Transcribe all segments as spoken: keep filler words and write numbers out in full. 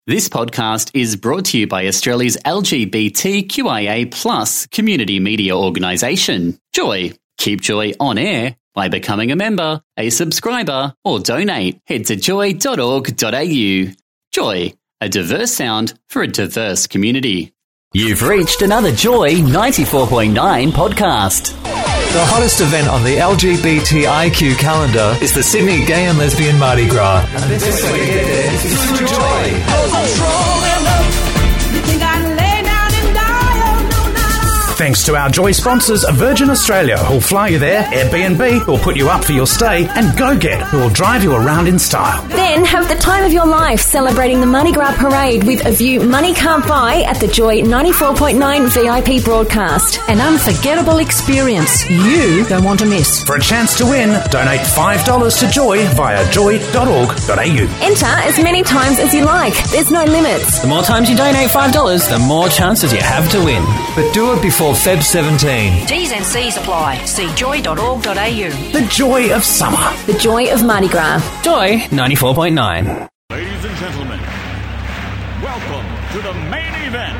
This podcast is brought to you by Australia's L G B T Q I A plus community media organisation, Joy. Keep Joy on air by becoming a member, a subscriber, or donate. Head to joy dot org dot a u. Joy, a diverse sound for a diverse community. You've reached another Joy ninety-four point nine podcast. The hottest event on the L G B T I Q calendar is the Sydney Gay and Lesbian Mardi Gras. And the best way to get there is through Joy. Thanks to our Joy sponsors, Virgin Australia, who'll fly you there, Airbnb, who'll put you up for your stay, and GoGet, who will drive you around in style. Then have the time of your life celebrating the Mardi Gras Parade with a view money can't buy at the Joy ninety-four point nine V I P broadcast. An unforgettable experience you don't want to miss. For a chance to win, donate five dollars to Joy via joy dot org dot a u. Enter as many times as you like. There's no limits. The more times you donate five dollars, the more chances you have to win. But do it before February seventeenth. T's and C's apply. See joy dot org dot a u. The joy of summer. The joy of Mardi Gras. Joy ninety-four point nine. Ladies and gentlemen, welcome to the main event.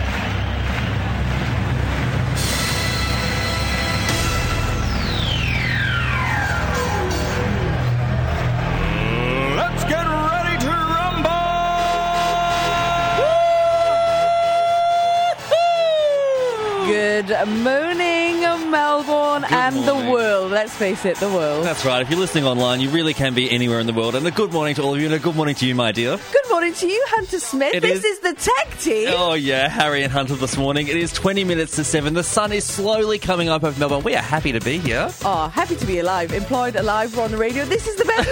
Let's get ready to rumble! Good morning, Melbourne Good and morning. the world. Let's face it, the world. That's right. If you're listening online, you really can be anywhere in the world. And a good morning to all of you, and a good morning to you, my dear. Good morning to you, Hunter Smith. It this is- is the tech team. Oh, yeah, Harry and Hunter this morning. It is twenty minutes to seven. The sun is slowly coming up over Melbourne. We are happy to be here. Oh, happy to be alive. Employed, alive, we're on the radio. This is the best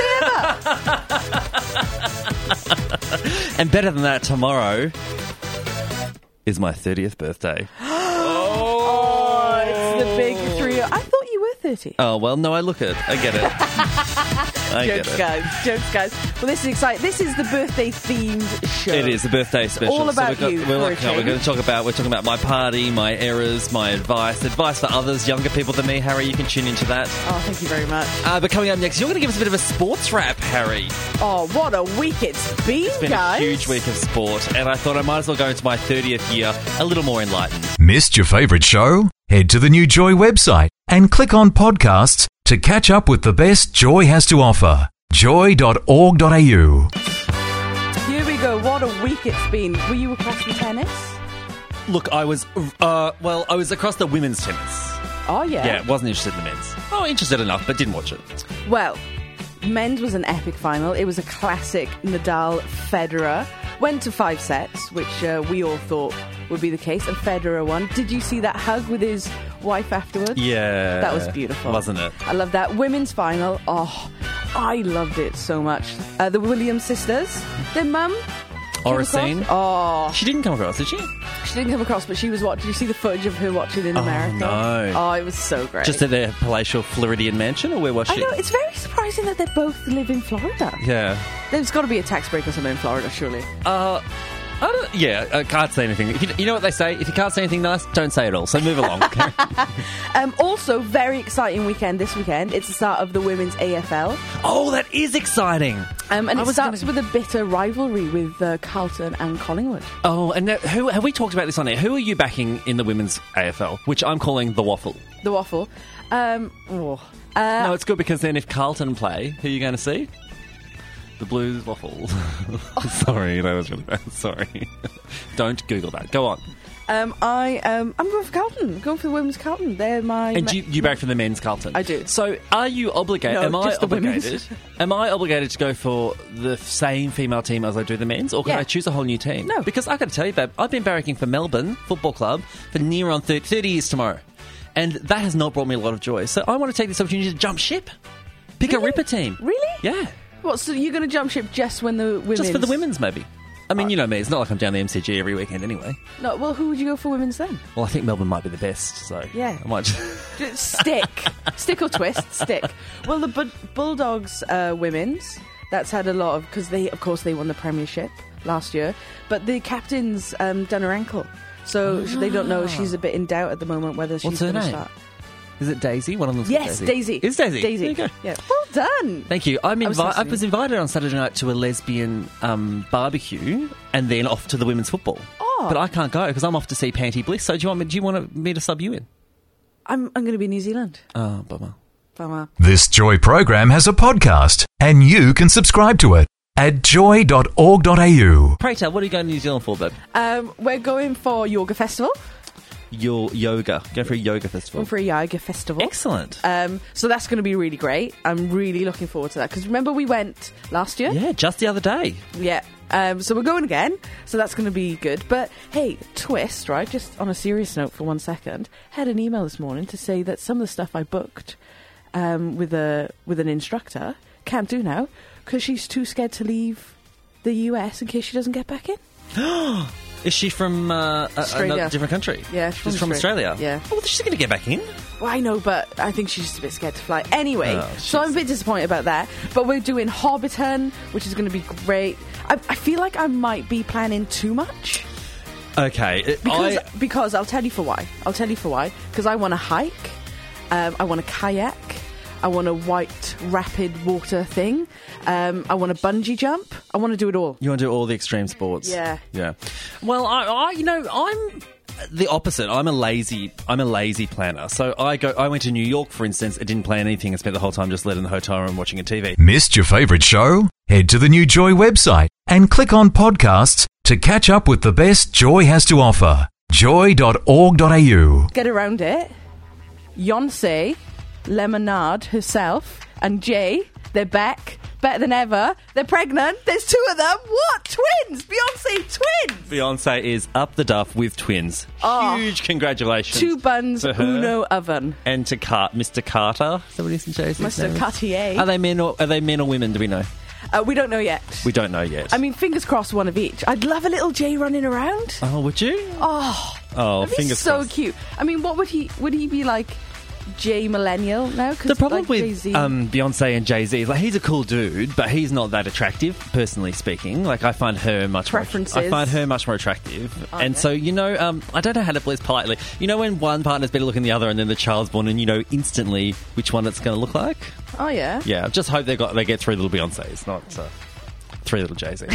day ever. And better than that, tomorrow is my thirtieth birthday. Oh, it's the big three. I thought you were thirty. Oh, well, no, I look it. I get it. I get Jokes, it. guys. Jokes, guys. Well, this is exciting. This is the birthday-themed show. It is the birthday special. all about so we've got, you We're, for a like, no, we're change. going to talk about. We're talking about my party, my errors, my advice, advice for others, younger people than me. Harry, you can tune into that. Oh, thank you very much. Uh, but coming up next, you're going to give us a bit of a sports wrap, Harry. Oh, what a week it's been, It's been guys. a huge week of sport, and I thought I might as well go into my thirtieth year a little more enlightened. Missed your favourite show? Head to the new Joy website and click on podcasts to catch up with the best Joy has to offer. joy dot org dot a u. Here we go. What a week it's been. Were you across the tennis? Look, I was, uh, well, I was across the women's tennis. Oh, yeah. Yeah, wasn't interested in the men's. Oh, interested enough, but didn't watch it. Well, men's was an epic final. It was a classic Nadal Federer. Went to five sets, which uh, we all thought would be the case, and Federer won. Did you see that hug with his wife afterwards? Yeah. That was beautiful. Wasn't it? I love that. Women's final. Oh, I loved it so much. Uh, the Williams sisters. Their mum. came Oracene? across. Oh, She didn't come across, did she? she didn't come across, but she was watching. Did you see the footage of her watching in Oh, America? no. Oh, it was so great. Just at their palatial Floridian mansion, or where was I she? know, it's very surprising that they both live in Florida. Yeah. There's got to be a tax break or something in Florida, surely. Uh, I don't, yeah, I can't say anything. If you, you know what they say? If you can't say anything nice, don't say it all. So move along. Okay? Um, also, very exciting weekend this weekend. It's the start of the women's A F L. Oh, that is exciting. Um, and I it was starts gonna- with a bitter rivalry with uh, Carlton and Collingwood. Oh, and now, who have we talked about this on air? Who are you backing in the women's A F L, which I'm calling the Waffle? The Waffle. Um, oh. uh, No, it's good because then if Carlton play, who are you going to see? The Blues Waffle. Sorry, that was really bad. Sorry. Don't Google that. Go on. um, I, um, I'm going for Carlton. I'm going for the women's Carlton. They're my... And you, you back for the men's Carlton? I do. So are you obligated? No, am I just the obligated? women's. Am I obligated to go for the same female team as I do the men's, or can Yeah. I choose a whole new team? No. Because I got to tell you, babe, I've been barracking for Melbourne Football Club for near on thirty, thirty years tomorrow, and that has not brought me a lot of joy. So I want to take this opportunity to jump ship, pick a Really? Ripper team. Really? Yeah, What, so you're going to jump ship just when the women's... just for the women's, maybe. I mean, you know me. It's not like I'm down the M C G every weekend anyway. No, well, who would you go for women's then? Well, I think Melbourne might be the best, so Yeah. I might. Just... Just stick. Stick or twist? Stick. Well, the Bu- Bulldogs uh, women's, that's had a lot of... Because, they, of course, they won the premiership last year. But the captain's um, done her ankle. So they don't know. She's a bit in doubt at the moment whether she's What's her going to name? start. Is it Daisy? One of them's Yes, Daisy. Daisy. Is Daisy? Daisy. There you go. Yeah. Well done. Thank you. I'm I was invi- nice I to was meet you. invited on Saturday night to a lesbian um, barbecue, and then off to the women's football. Oh. But I can't go because I'm off to see Panty Bliss. So do you want me? Do you want me to sub you in? I'm I'm going to be in New Zealand. Oh, bummer. Bummer. This Joy program has a podcast, and you can subscribe to it at joy dot org dot a u. Pray tell, what are you going to New Zealand for, babe? Um, we're going for yoga festival. Your yoga. Go for a yoga festival. Going for a yoga festival. Excellent. Um, so that's going to be really great. I'm really looking forward to that because remember we went last year. Yeah, just the other day. Yeah. Um, so we're going again. So that's going to be good. But hey, twist, right? Just on a serious note for one second, had an email this morning to say that some of the stuff I booked um, with a with an instructor can't do now because she's too scared to leave the U S in case she doesn't get back in. Is she from uh, a, Australia. another different country? Yeah, she's from Australia. Yeah. Oh, well, she's going to get back in. Well, I know, but I think she's just a bit scared to fly. Anyway, Oh, so I'm a bit disappointed about that. But we're doing Hobbiton, which is going to be great. I, I feel like I might be planning too much. Okay. it- Because, I, because I'll tell you for why. I'll tell you for why. Because I want to hike. Um, I want to kayak. I want a white rapid water thing. Um, I want a bungee jump. I want to do it all. you want to do all the extreme sports? Yeah. Yeah. Well, I, I, you know, I'm the opposite. I'm a lazy. I'm a lazy planner. So I go. I went to New York, for instance. I didn't plan anything. I spent the whole time just letting in the hotel room watching a T V. Missed your favourite show? Head to the new Joy website and click on podcasts to catch up with the best Joy has to offer. joy dot org dot a u. Get around it. Yonsei, Lemonade herself, and Jay, they're back. Better than ever. They're pregnant. There's two of them. What? Twins! Beyonce twins! Beyonce is up the duff with twins. Oh. Huge congratulations. Two buns, to her. uno oven. And to Car- Mister Carter. Is that what his name is? Mister Cartier. Are they men or are they men or women? Do we know? Uh, we don't know yet. We don't know yet. I mean, fingers crossed, one of each. I'd love a little Jay running around. oh, would you? Oh, Oh, that'd be fingers so crossed. cute. I mean, what would he? Would he be like? Jay millennial now? 'Cause The problem like with Jay-Z- um, Beyonce and Jay-Z is like he's a cool dude, but he's not that attractive, personally speaking. Like I find her much Preferences. more. I find her much more attractive, Oh, and yeah. so you know, um, I don't know how to put this politely. You know, when one partner's better looking than the other, and then the child's born, and you know instantly which one it's going to look like. Oh yeah. Yeah, I just hope they got they get three little Beyonces, not uh, three little Jay-Z's.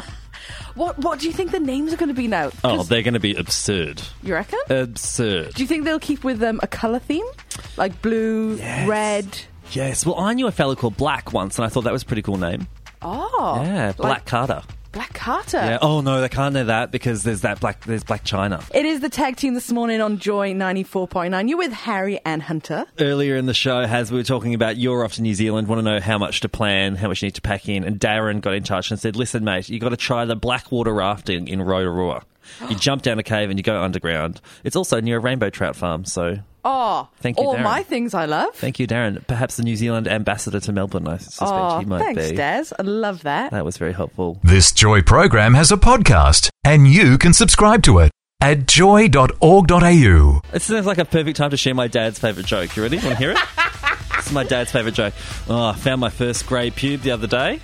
What What do you think the names are going to be now? 'Cause Oh, they're going to be absurd, you reckon? absurd. Do you think they'll keep with um, a colour theme, like blue, Yes. red? Yes. Well, I knew a fellow called Black once, and I thought that was a pretty cool name. Oh, Yeah, like Black Carter. Black Carter. Yeah. Oh no, they can't know that because there's that black. There's Black China. It is the tag team this morning on Joy ninety-four point nine. You're with Harry and Hunter. Earlier in the show, as we were talking about, you're off to New Zealand, want to know how much to plan, how much you need to pack in, and Darren got in touch and said, "Listen, mate, you got to try the Blackwater rafting in Rotorua. You jump down a cave and you go underground. It's also near a rainbow trout farm, so." Oh, Thank you, all Darren. my things I love. Thank you, Darren. Perhaps the New Zealand ambassador to Melbourne, I suspect oh, he might thanks, be. Des. I love that. That was very helpful. This Joy program has a podcast, and you can subscribe to it at joy dot org dot a u. It sounds like a perfect time to share my dad's favourite joke. You ready? Want to hear it? This is my dad's favourite joke. Oh, I found my first grey pube the other day.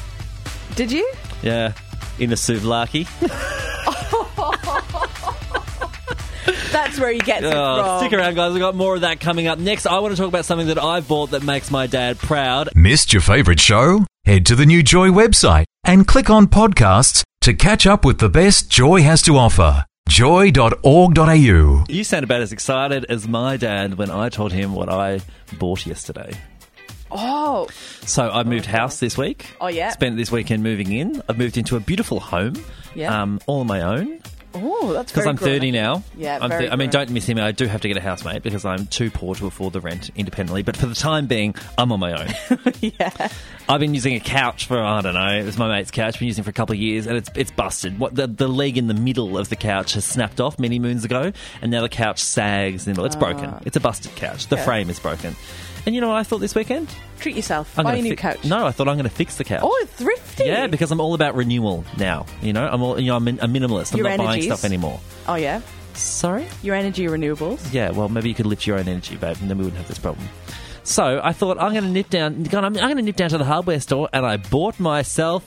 Did you? Yeah, in a souvlaki. That's where he gets it Oh, from. stick around, guys. We've got more of that coming up. Next, I want to talk about something that I bought that makes my dad proud. Missed your favourite show? Head to the new Joy website and click on podcasts to catch up with the best Joy has to offer. joy dot org dot a u. You sound about as excited as my dad when I told him what I bought yesterday. Oh, So I moved house this week. Oh, yeah. Spent this weekend moving in. I've moved into a beautiful home. Yeah. Um, all on my own. oh, that's Because very I'm thirty grown-up. now. Yeah, I'm very I mean, grown-up. don't miss him. I do have to get a housemate because I'm too poor to afford the rent independently. But for the time being, I'm on my own. Yeah. I've been using a couch for, I don't know, it was my mate's couch. Been using it for a couple of years, and it's it's busted. What the the leg in the middle of the couch has snapped off many moons ago, and now the couch sags. And well, it's broken. It's a busted couch. The Yeah. frame is broken. And you know what I thought this weekend? Treat yourself. I'm Buy gonna a new fi- couch. No, I thought I'm going to fix the couch. Oh, thrifty. Yeah, because I'm all about renewal now. You know, I'm all, you know, I'm a minimalist. I'm Your not buying energies. stuff anymore. Oh, yeah. Sorry? Your energy renewables. Yeah, well, maybe you could lift your own energy, babe, and then we wouldn't have this problem. So I thought I'm going to nip down. I'm going to nip down to the hardware store, and I bought myself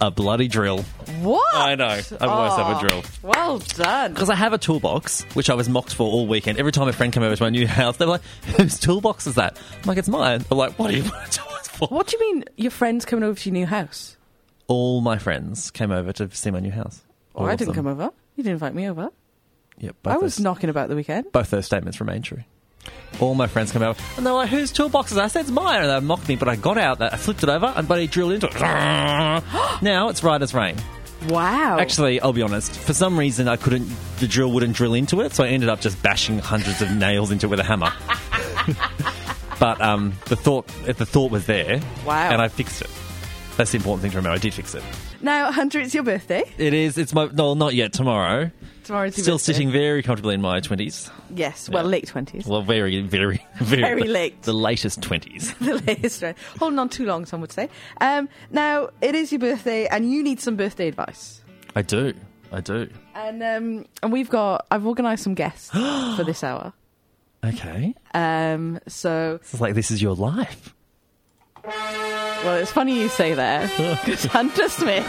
A bloody drill. What? I know. I've always Oh, have a drill. Well done. Because I have a toolbox, which I was mocked for all weekend. Every time a friend came over to my new house, they were like, whose toolbox is that? I'm like, it's mine. They're like, what do you want a toolbox for? What do you mean your friend's coming over to your new house? All my friends came over to see my new house. Oh, I didn't come over. You didn't invite me over. Yep, I was those, knocking about the weekend. Both those statements remain true. All my friends came over, and they're like, whose toolbox is that? I said, it's mine. And they mocked me, but I got out, I flipped it over, and buddy drilled into it. Now it's right as rain. Wow. Actually, I'll be honest, for some reason I couldn't, the drill wouldn't drill into it, so I ended up just bashing hundreds of nails into it with a hammer. But um, the thought the thought was there. Wow. And I fixed it. That's the important thing to remember. I did fix it. Now, Hunter, it's your birthday. It is. It's my... No, not yet. Tomorrow. Tomorrow's your Still birthday. sitting very comfortably in my twenties. Yes. Well, Yeah. late twenties. Well, very, very, very... Very late. The latest twenties. The latest, right? Holding on too long, some would say. Um, now, it is your birthday, and you need some birthday advice. I do. I do. And um, and we've got... I've organised some guests for this hour. Okay. Um, so... It's like this is your life. Well, it's funny you say that, because Hunter Smith...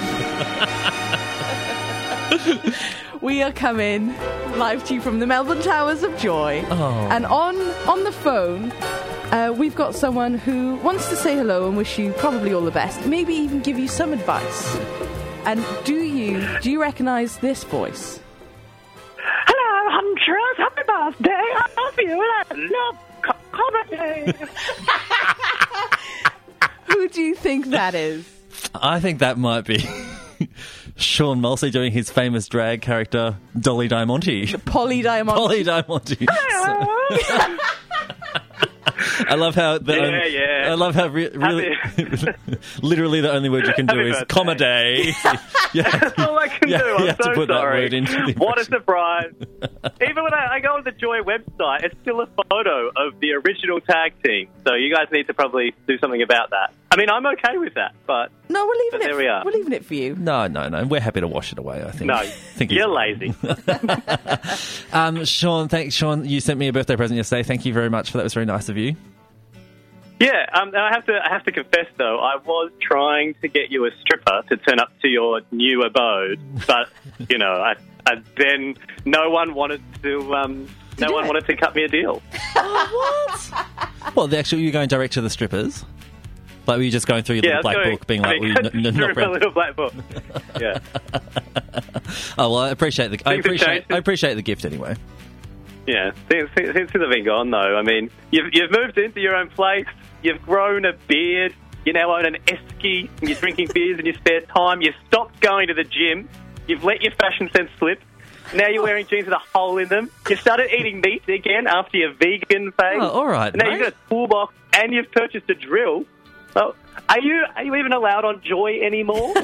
we are coming live to you from the Melbourne Towers of Joy. Oh. And on, on the phone, uh, we've got someone who wants to say hello and wish you probably all the best. Maybe even give you some advice. And do you, do you recognise this voice? Hello, Huntress. Happy birthday. I love you and I love co- comedy. Who do you think that is? I think that might be Sean Mulsey doing his famous drag character, Dolly Diamante. Polly Diamante. Polly Diamante. I love how... The Yeah, only, yeah. I love how re- really... literally the only word you can do Happy is birthday. comedy. Yeah. That's all I can Yeah, do. you I'm have to so put that sorry. word into the What a impression. surprise. Even when I, I go on the Joy website, it's still a photo of the original tag team. So you guys need to probably do something about that. I mean, I'm okay with that, but... No, we're leaving But it. there we are. We're leaving it for you. No, no, no. We're happy to wash it away, I think. No, I think you're it's- lazy. Um, Sean, thanks, Sean. You sent me a birthday present yesterday. Thank you very much for that. It was very nice of you. Yeah, um, I have to. I have to confess, though, I was trying to get you a stripper to turn up to your new abode, but you know, I, I then no one wanted to. Um, no do one it? wanted to cut me a deal. Well, the actual, you're going direct to the strippers? Like, were you just going through your Yeah, little I was black going- book, being I like, mean, well, you n- n- through not a round- little black book. Yeah. Oh, well, I appreciate the. I Things have appreciate. changed. I appreciate the gift anyway. Yeah, since, since, since I've been gone, though, I mean, you've, you've moved into your own place, you've grown a beard, you now own an esky, and you're drinking beers in your spare time, you've stopped going to the gym, you've let your fashion sense slip, now you're wearing jeans with a hole in them, you've started eating meat again after your vegan phase. Oh, all right, Now mate. you've got a toolbox, and you've purchased a drill. So, are you, are you even allowed on Joy anymore?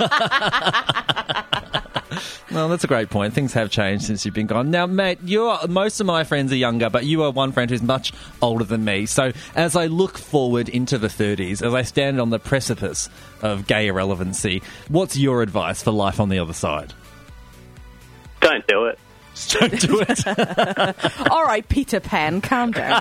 Well, that's a great point. Things have changed since you've been gone. Now, mate, you're most of my friends are younger, but you are one friend who's much older than me. So, as I look forward into the thirties, as I stand on the precipice of gay irrelevancy, what's your advice for life on the other side? Don't do it. Don't do it. All right, Peter Pan, calm down.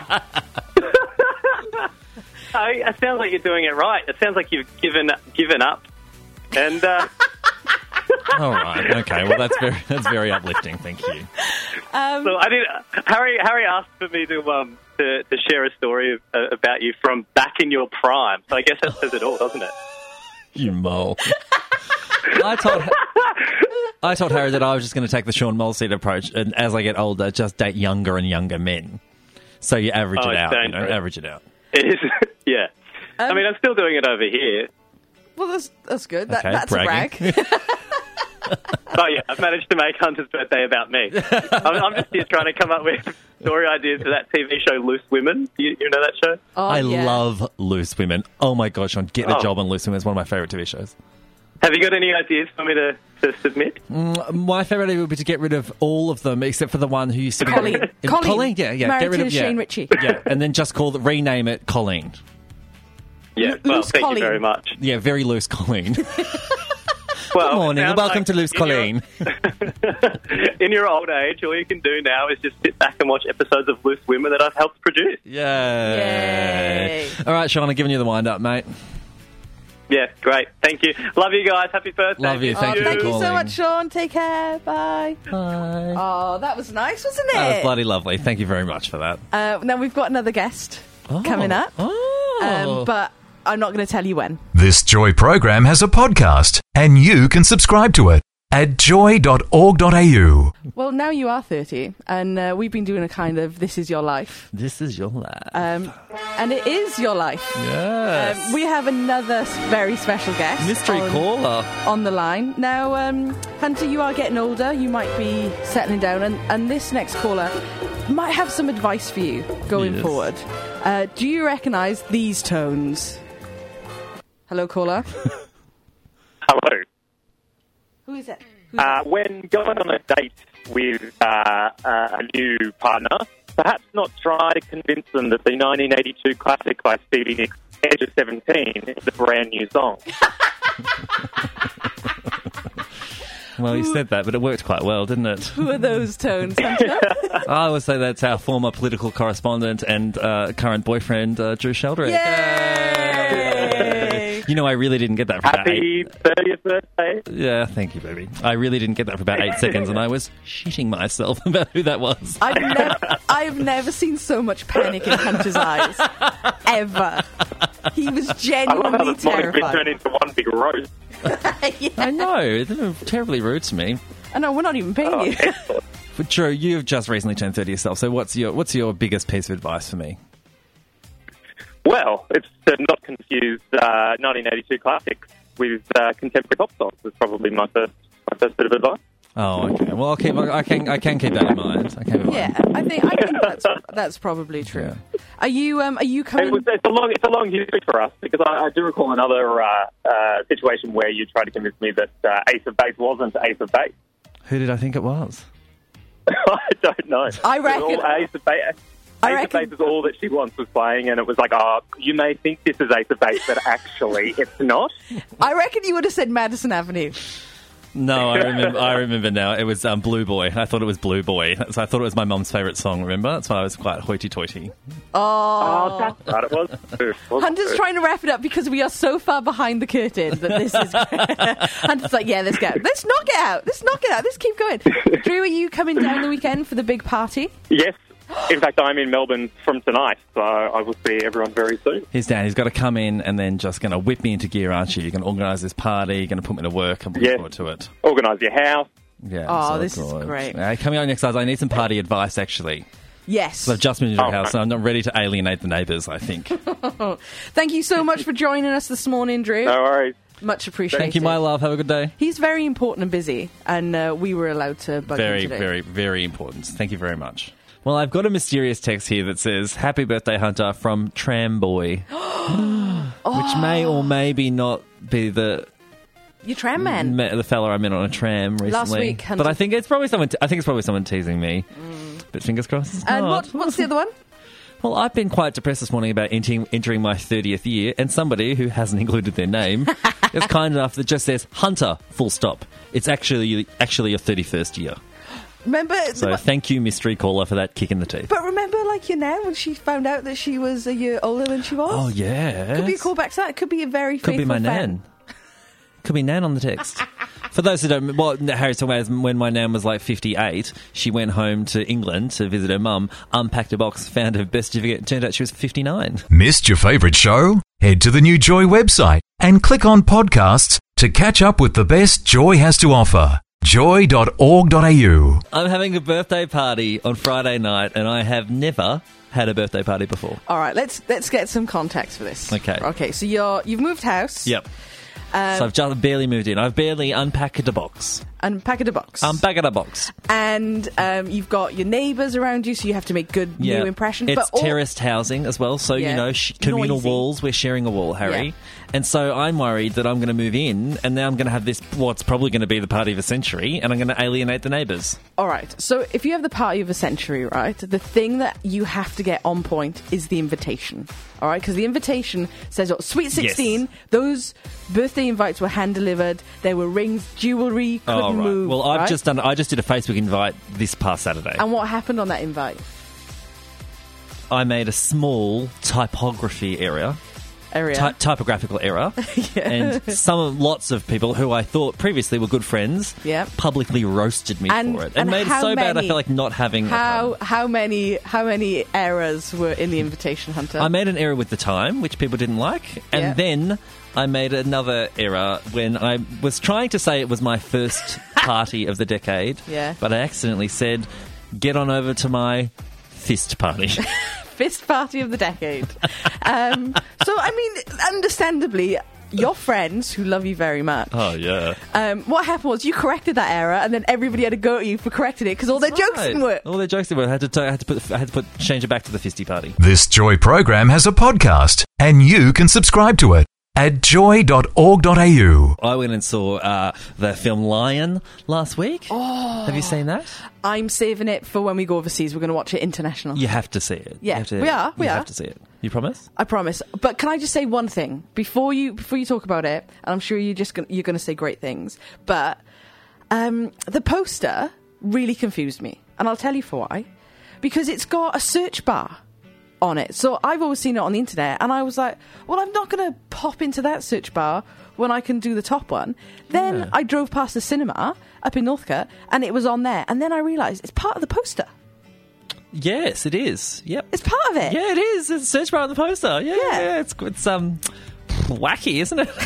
Oh, it sounds like you're doing it right. It sounds like you've given given up. And uh, All right. Okay. Well, that's very that's very uplifting. Thank you. Um, so I did. Harry Harry asked for me to um to, to share a story of, uh, about you from back in your prime. So I guess that says it all, doesn't it? You mole. I told I told Harry that I was just going to take the Sean Mulseed approach, and as I get older, just date younger and younger men. So you average Oh, it it's out. You know, dangerous. average it out. It is. Yeah. I Um, mean, I'm still doing it over here. well, that's that's good. That, Okay, that's bragging. a brag. Oh yeah, I've managed to make Hunter's birthday about me. I'm, I'm just here trying to come up with story ideas for that T V show, Loose Women. You, you know that show? Oh, I yeah. love Loose Women. Oh my gosh, Sean, get the Oh. job on Loose Women. It's one of my favourite T V shows. Have you got any ideas for me to, to submit? My favourite idea would be to get rid of all of them except for the one who used to be Colleen. Uh, Colleen. Colleen, yeah, yeah. Married get rid to of yeah. Shane Ritchie. Yeah, and then just call it, rename it Colleen. Yeah. L- Well, Loose thank Colleen. you very much. Yeah, very loose Colleen. Well, Good morning it and sounds welcome like to Loose in your- Colleen. In your old age, all you can do now is just sit back and watch episodes of Loose Women that I've helped produce. Yay. Yay. All right, Sean, I'm giving you the wind up, mate. Yeah, great. Thank you. Love you guys. Happy birthday. Love you. Thank oh, you for thank you so calling. much, Sean. Take care. Bye. Bye. Oh, that was nice, wasn't it? That was bloody lovely. Thank you very much for that. Uh, now we've got another guest Oh. coming up, Oh. um, but I'm not going to tell you when. This Joy program has a podcast, and you can subscribe to it at joy dot org dot a u. Well, now you are thirty, and uh, we've been doing a kind of This Is Your Life. This is your life. Um, and it is your life. Yes. Um, we have another s- very special guest. Mystery on, caller. on the line. Now, um, Hunter, you are getting older. You might be settling down, and, and this next caller might have some advice for you going Yes. forward. Uh, do you recognise these tones? Hello, caller. Hello. Who is it? Who's Uh, it? when going on a date with uh, uh, a new partner, perhaps not try to convince them that the nineteen eighty-two classic by Stevie Nicks, Edge of seventeen, is a brand new song. Well, you said that, but it worked quite well, didn't it? Who are those tones, Hunter? I would say that's our former political correspondent and uh, current boyfriend, uh, Drew Sheldrick. Yay! You know, I really didn't get that for about eight. Happy thirtieth birthday. Yeah, thank you, baby. I really didn't get that for about eight seconds, and I was shitting myself about who that was. I've never, I've never seen so much panic in Hunter's eyes. Ever. He was I love how genuinely this morning's been turned terrified. into one big roast. Yeah. I know, they're terribly rude to me. I know, we're not even paying Oh, you. excellent. But Drew, you've just recently turned thirty yourself, so what's your what's your biggest piece of advice for me? Well, it's to not confuse uh, nineteen eighty-two classics with uh, contemporary pop songs. Is probably my first my first bit of advice. Oh, okay. Well, I'll keep. I can. I can keep that in mind. I can. Keep it in Yeah, mind. I think I think that's that's probably true. Are you um are you It coming? was, it's a long it's a long history for us because I, I do recall another uh, uh, situation where you tried to convince me that uh, Ace of Base wasn't Ace of Base. Who did I think it was? I don't know. I It was reckon- all Ace of Base. I Ace reckon- of Base is all that she once was playing, and it was like, oh, you may think this is Ace of Base, but actually it's not. I reckon you would have said Madison Avenue. No, I remember. I remember now. It was um, Blue Boy. I thought it was Blue Boy. So I thought it was my mum's favourite song. Remember? That's why I was quite hoity-toity. Oh, that's right, it was. It was Hunter's good. trying to wrap it up because we are so far behind the curtain that this is. Hunter's like, yeah, let's go. Let's knock it out. Let's knock it out. Let's keep going. Drew, are you coming down the weekend for the big party? Yes. In fact, I'm in Melbourne from tonight, so I will see everyone very soon. He's down. He's got to come in and then just going to whip me into gear, aren't you? You're going to organise this party. You're going to put me to work. I'm looking Yeah. forward to it. Organise your house. Yeah. Oh, so this is good. great. Uh, coming on next, guys, I need some party advice, actually. Yes. So I've just moved into a Oh, house, okay. so I'm not ready to alienate the neighbours, I think. Thank you so much for joining us this morning, Drew. No worries. Much appreciated. Thank you, my love. Have a good day. He's very important and busy, and uh, we were allowed to bug Very, him today. very, very important. Thank you very much. Well, I've got a mysterious text here that says, Happy birthday, Hunter, from Tram Boy. Which may or maybe not be the You tram man. me- the fella I met on a tram recently. Last week, Hunter- but I think it's probably someone. T- I think it's probably someone teasing me. But fingers crossed. It's And not. what, what's the other one? Well, I've been quite depressed this morning about entering, entering my thirtieth year, and somebody who hasn't included their name is kind enough that just says Hunter. Full stop. It's actually actually your thirty-first year. Remember? So thank you, mystery caller, for that kick in the teeth. But remember, like your nan, when she found out that she was a year older than she was? Oh yeah. Could be a callback to that. It could be a very Could be faithful my fan. nan. Could be nan on the text. For those who don't, what Harry's talking about is when my nan was like fifty-eight, she went home to England to visit her mum, unpacked a box, found her birth certificate, it turned out she was fifty-nine. Missed your favourite show? Head to the new Joy website and click on podcasts to catch up with the best Joy has to offer. joy dot org dot a u. I'm having a birthday party on Friday night, and I have never had a birthday party before. All right, let's let's get some context for this. Okay. Okay, so you're you've moved house. Yep. Um, So I've just barely moved in. I've barely unpacked a box. Unpacked a box. Unpacked a box. and um, you've got your neighbours around you, so you have to make good Yeah. new impressions. It's but all- terraced housing as well, so, Yeah. you know, sh- communal Noisy. walls. We're sharing a wall, Harry. Yeah. And so I'm worried that I'm going to move in, and now I'm going to have this, what's probably going to be the party of a century, and I'm going to alienate the neighbours. All right, so if you have the party of a century, right, the thing that you have to get on point is the invitation. All right, because the invitation says, oh, Sweet sixteen, Yes. those birthday invites were hand-delivered, there were rings, jewellery, couldn't Oh, right. move. Well, I've right? just done, I just did a Facebook invite this past Saturday. And what happened on that invite? I made a small typography area. area. ty- typographical error. Yeah. And some lots of people who I thought previously were good friends Yep. publicly roasted me And- for it. and And, made it how so bad I many- feel like not having a How pun. how many how many errors were in the invitation, Hunter? I made an error with the time, which people didn't like. And Yeah. then I made another error when I was trying to say it was my first party of the decade. Yeah. But I accidentally said, get on over to my fist party. Fist party of the decade. um, so, I mean, understandably, your friends who love you very much. Oh, yeah. Um, what happened was you corrected that error, and then everybody had to go at you for correcting it because all their jokes Right. didn't work. All their jokes didn't work. I had to, t- I had to put, I had to put, change it back to the fisty party. This Joy program has a podcast, and you can subscribe to it at joy dot org dot a u. I went and saw uh, the film Lion last week. Oh. Have you seen that? I'm saving it for when we go overseas. We're going to watch it international. You have to see it. Yeah, You have to- we are, we you are. have to see it. You promise? I promise. But can I just say one thing before you before you talk about it? And I'm sure you're just gonna, you're going to say great things. But um, the poster really confused me, and I'll tell you for why. Because it's got a search bar on it. So I've always seen it on the internet, and I was like, well, I'm not going to pop into that search bar when I can do the top one. Then Yeah. I drove past the cinema up in Northcote, and it was on there. And then I realised it's part of the poster. Yes, it is. Yep. It's part of it. Yeah, it is. It's a search bar on the poster. Yeah, Yeah. yeah. It's it's um wacky, isn't it?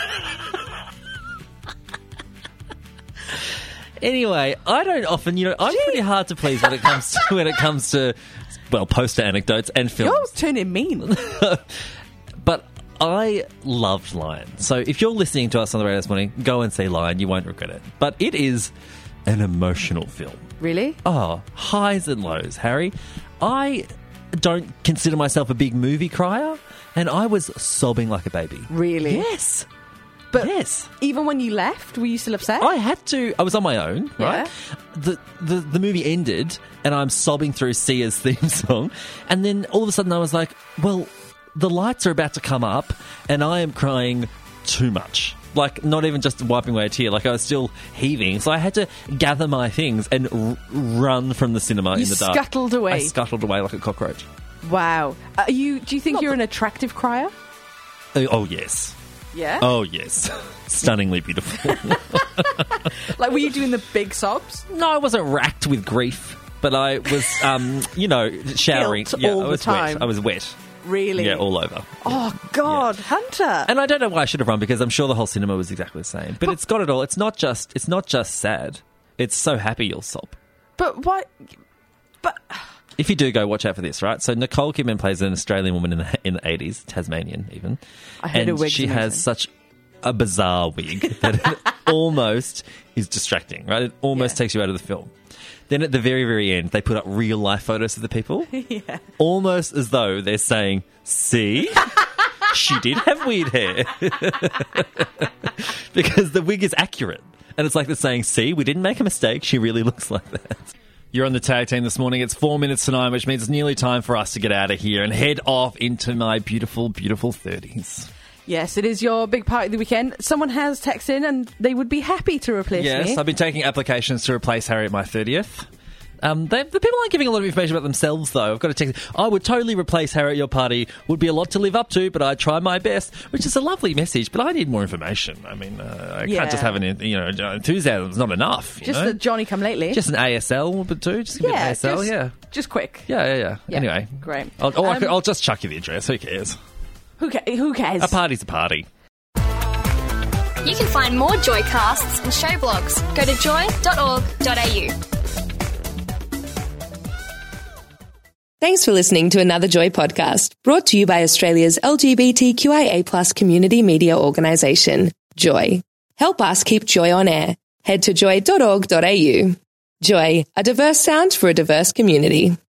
Anyway, I don't often, you know, I'm pretty hard to please when it comes to when it comes to well, poster anecdotes and films. You're turning mean. But I loved Lion. So if you're listening to us on the radio this morning, go and see Lion. You won't regret it. But it is an emotional film. Really? Oh, highs and lows, Harry. I don't consider myself a big movie crier, and I was sobbing like a baby. Really? Yes. But yes. Even when you left, were you still upset? I had to. I was on my own, right? Yeah. The, the the movie ended, and I'm sobbing through Sia's theme song, and then all of a sudden I was like, well, the lights are about to come up, and I am crying too much. Like, not even just wiping away a tear. Like, I was still heaving. So I had to gather my things and r- run from the cinema You in the dark. scuttled away. I scuttled away like a cockroach. Wow. Are you? Do you think Not you're the- an attractive crier? Oh, oh yes. Yeah. Oh, yes. Stunningly beautiful. Like, were you doing the big sobs? No, I wasn't racked with grief, but I was, um, you know, showering. Guilt yeah, all I the was time. wet. I was wet. Really? Yeah, all over. Oh God, Hunter. And I don't know why I should have run because I'm sure the whole cinema was exactly the same. But, it's got it all. It's not just. It's not just sad. It's so happy you'll sob. But why? But If you do go, watch out for this, right? So Nicole Kidman plays an Australian woman in the in the eighties, Tasmanian even. I heard and her wig's she amazing. has such a bizarre wig that it almost is distracting, right? It almost Yeah. takes you out of the film. Then at the very, very end, they put up real life photos of the people, yeah. almost as though they're saying, "See, she did have weird hair," because the wig is accurate, and it's like they're saying, "See, we didn't make a mistake. She really looks like that." You're on the tag team this morning. It's four minutes to nine, which means it's nearly time for us to get out of here and head off into my beautiful, beautiful thirties. Yes, it is your big party of the weekend. Someone has texted in and they would be happy to replace Yes, me. I've been taking applications to replace Harry at my thirtieth. Um, they, the people aren't giving a lot of information about themselves, though. I've got to text. I would totally replace Harry at your party. Would be a lot to live up to, but I'd try my best, which is a lovely message. But I need more information. I mean, uh, I Yeah. can't just have an you know enthusiasm. It's not enough. You Just know? the Johnny come lately. just an A S L would do. Just give me an yeah, A S L. just, yeah, just quick. yeah, yeah, yeah. Yeah, Anyway, great. I'll, or I Um, could, I'll just chuck you the address. Who cares? Who, ca- who cares? A party's a party. You can find more Joycasts and show blogs. Go to joy dot org dot a u. Thanks for listening to another Joy podcast, brought to you by Australia's L G B T Q I A plus community media organisation, Joy. Help us keep Joy on air. Head to joy dot org dot a u. Joy, a diverse sound for a diverse community.